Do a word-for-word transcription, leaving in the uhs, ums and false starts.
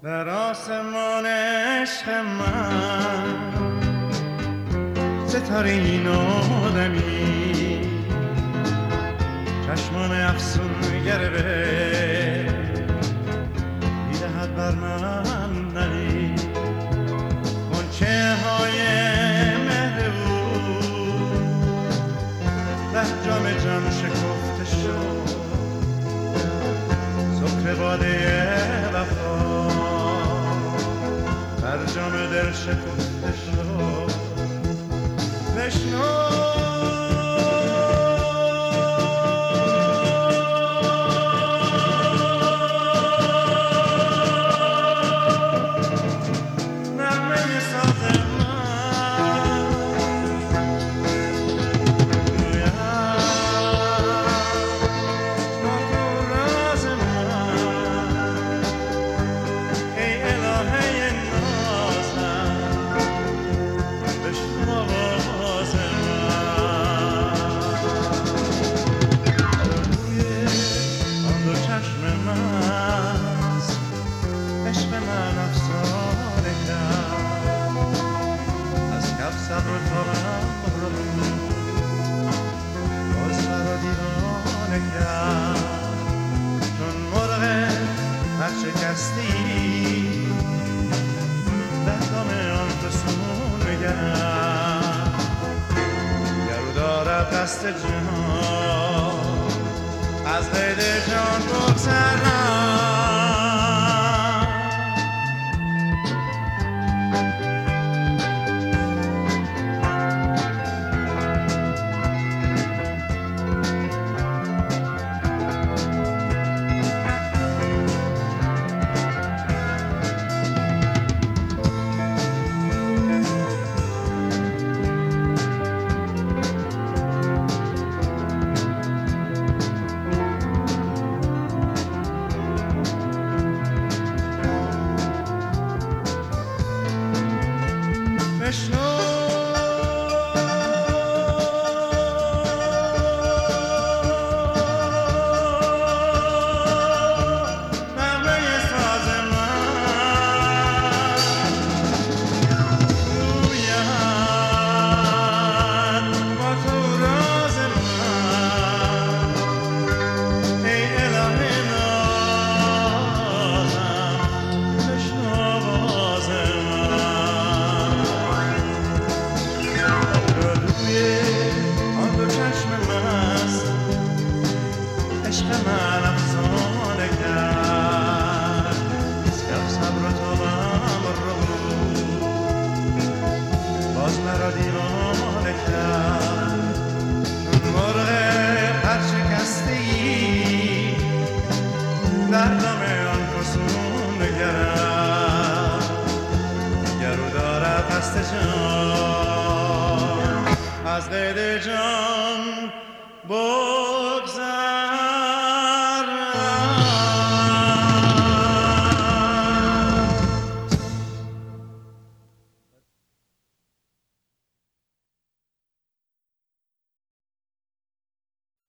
در آسمان عشق من ستاره این آدمی چشمان افسونگر به میدهد بر من نلی غنچه های مهر او در جام جان شکفته شد سکر باده وفا در جام دل شکفته شد بشنو شکستی در دام آن فسون نگرم گرو دارد قصد جهان از قید جان بگذرم از قید جان